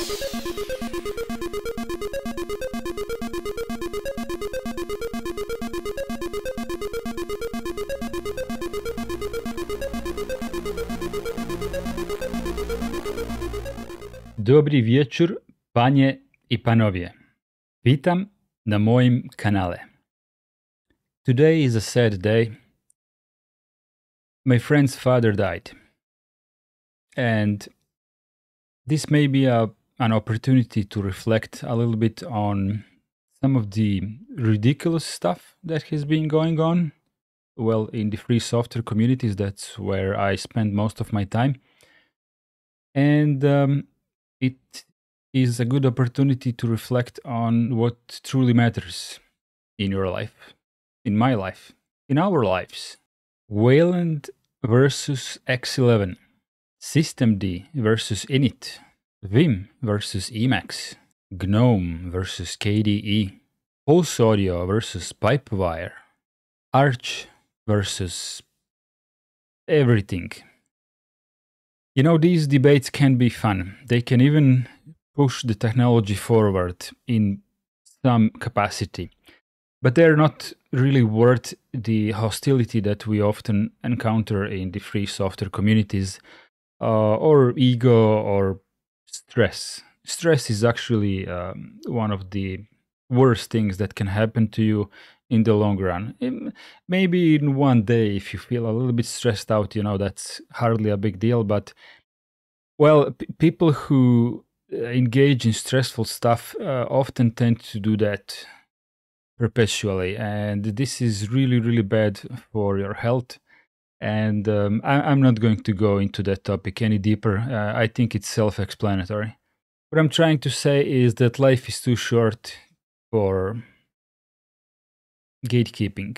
Dobri wieczór, panie I panowie. Witam na moim kanale. Today is a sad day. My friend's father died. And this may be an opportunity to reflect a little bit on some of the ridiculous stuff that has been going on. Well, in the free software communities, that's where I spend most of my time. And it is a good opportunity to reflect on what truly matters in your life, in my life, in our lives. Wayland versus X11, Systemd versus Init, Vim versus Emacs, GNOME versus KDE, Pulse Audio versus Pipewire, Arch versus everything. You know, these debates can be fun. They can even push the technology forward in some capacity. But they're not really worth the hostility that we often encounter in the free software communities, or ego or stress. Stress is actually one of the worst things that can happen to you in the long run. Maybe in one day, if you feel a little bit stressed out, you know, that's hardly a big deal. But, well, people who engage in stressful stuff often tend to do that perpetually. And this is really, really bad for your health. And I'm not going to go into that topic any deeper. I think it's self-explanatory. What I'm trying to say is that life is too short for gatekeeping.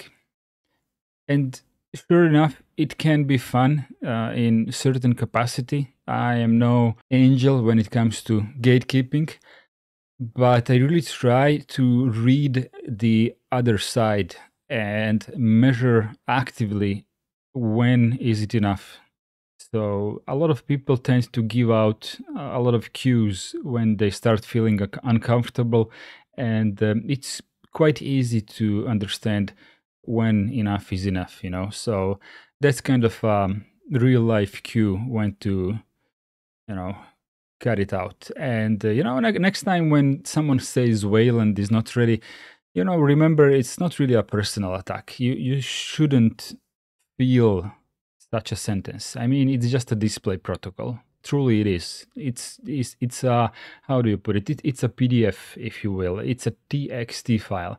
And sure enough, it can be fun in certain capacity. I am no angel when it comes to gatekeeping, but I really try to read the other side and measure actively when is it enough. So a lot of people tend to give out a lot of cues when they start feeling uncomfortable, and it's quite easy to understand when enough is enough, you know. So that's kind of real life cue when to, you know, cut it out. And you know, next time when someone says Wayland is not ready, you know, remember it's not really a personal attack. You shouldn't feel such a sentence. I mean, it's just a display protocol. Truly it is. It's a, how do you put it? It's a PDF, if you will. It's a TXT file.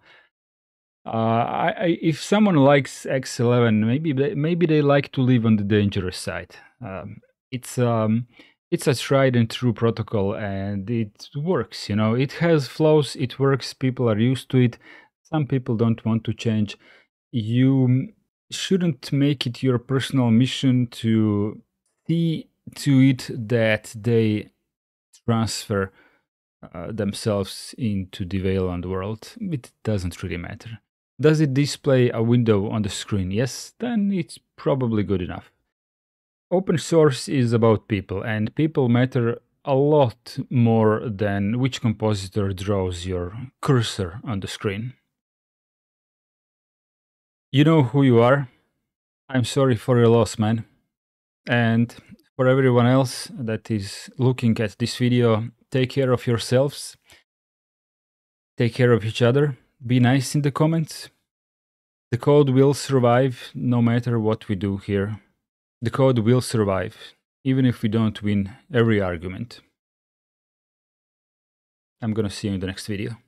If someone likes X11, maybe they like to live on the dangerous side. It's a tried and true protocol, and it works. You know, it has flaws. It works. People are used to it. Some people don't want to change. You shouldn't make it your personal mission to see to it that they transfer themselves into the Wayland world. It doesn't really matter. Does it display a window on the screen? Yes, then it's probably good enough. Open source is about people, and people matter a lot more than which compositor draws your cursor on the screen. You know who you are. I'm sorry for your loss, man. And for everyone else that is looking at this video, take care of yourselves. Take care of each other. Be nice in the comments. The code will survive no matter what we do here. The code will survive, even if we don't win every argument. I'm gonna see you in the next video.